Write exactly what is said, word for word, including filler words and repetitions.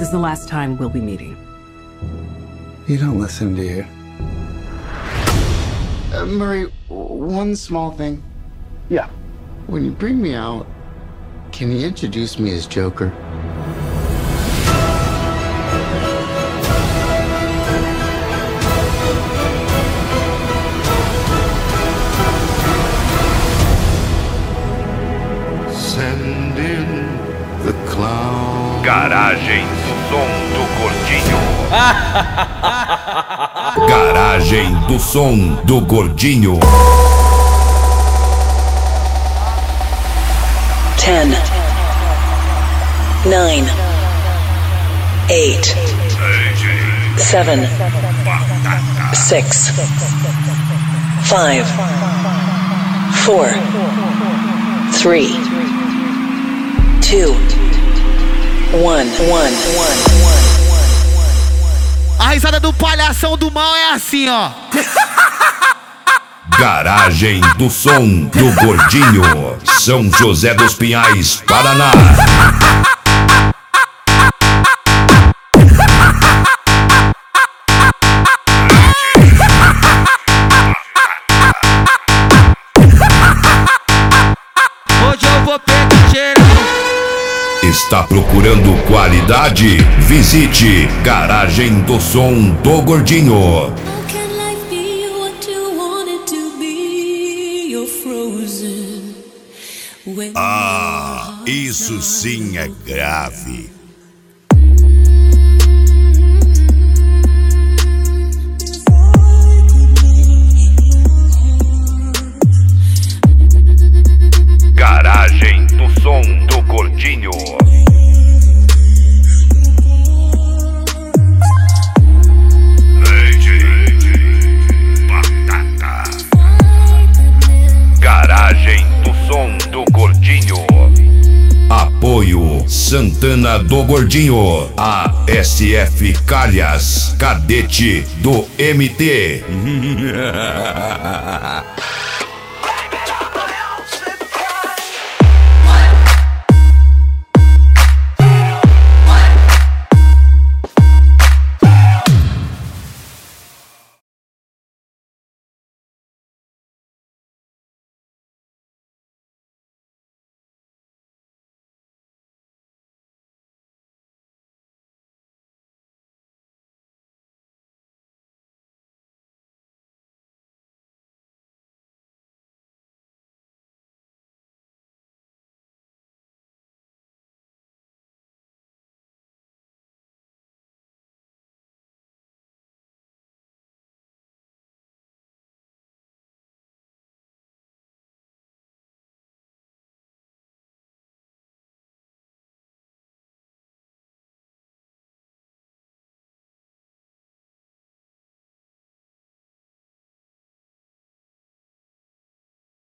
is the last time we'll be meeting. You don't listen, do you? Uh, Murray, one small thing. Yeah. When you bring me out, can you introduce me as Joker? Send in the clown. Garagem do Som do Gordinho. Garagem do Som do Gordinho. Ten, nine, eight, seven, six, five, four, three, two, one, one, one, one. A risada do palhação do mal é assim, ó. Garagem do Som do Gordinho, São José dos Pinhais, Paraná. Hoje eu vou pegar geral. Está procurando qualidade? Visite Garagem do Som do Gordinho. Ah, isso sim é grave. Garagem do Som do Gordinho. Garagem do Som do Gordinho. Apoio Santana do Gordinho. A S F Calhas, cadete do M T.